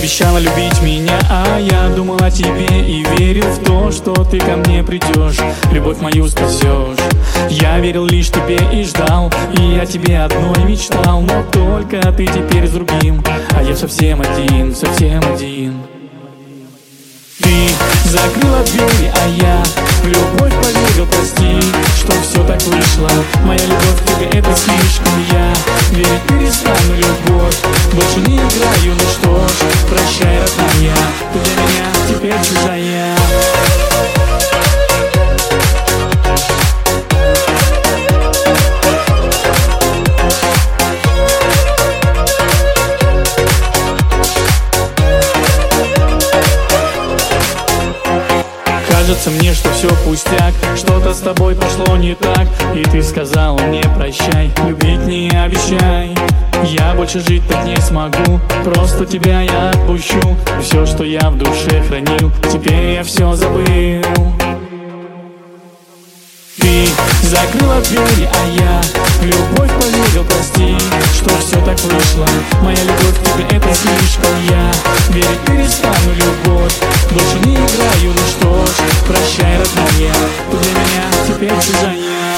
обещала любить меня, а я думал о тебе и верил в то, что ты ко мне придешь, любовь мою спасешь. Я верил лишь тебе и ждал, и о тебе одной мечтал, но только ты теперь с другим, а я совсем один, совсем один. Ты закрыла двери, а я в любовь поверил, прости, что все так вышло. Моя любовь к тебе это слишком, я верить перестану, любовь больше не играю, ну что ж, прощай, родная, ты для меня теперь чужая. Кажется мне, что все пустяк, что-то с тобой пошло не так, и ты сказала мне прощай, любить не обещай. Я больше жить так не смогу, просто тебя я отпущу. Все, что я в душе хранил, теперь я все забыл. Ты закрыла двери, а я в любовь поверил, прости, что все так вышло. Моя любовь к тебе это слишком, я верить перестану, любовь больше не играю, ну что ж, прощай, родная, ты для меня теперь чужая.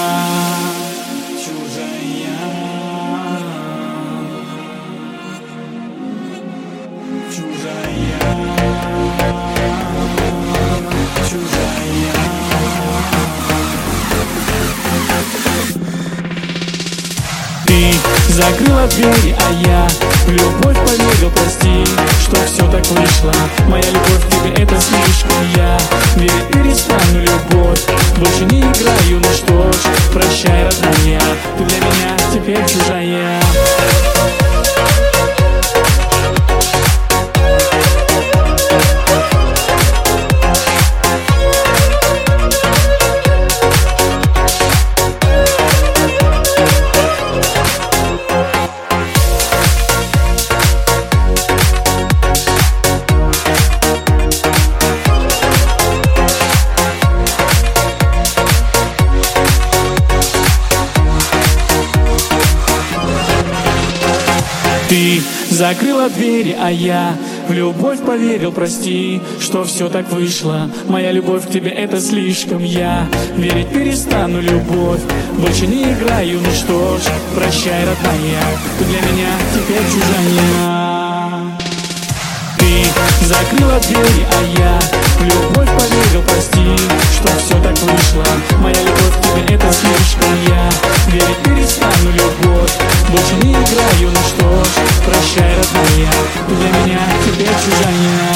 Ты закрыла двери, а я в любовь поверил, прости, что все так вышло. Моя любовь к тебе это слишком, я верить перестану, любовь больше не играю, ну что ж, прощай, родная, ты для меня теперь чужая. Ты закрыла двери, а я в любовь поверил, прости, что все так вышло. Моя любовь к тебе это слишком, я верить перестану, любовь больше не играю, ну что ж, прощай, родная, ты для меня теперь чужая. Ты закрыла двери, а я в любовь поверил, прости, что все так вышло. Моя любовь к тебе это слишком, я верить перестану, любовь больше не играю, ну что ж, прощай, родная, ты для меня теперь чужая.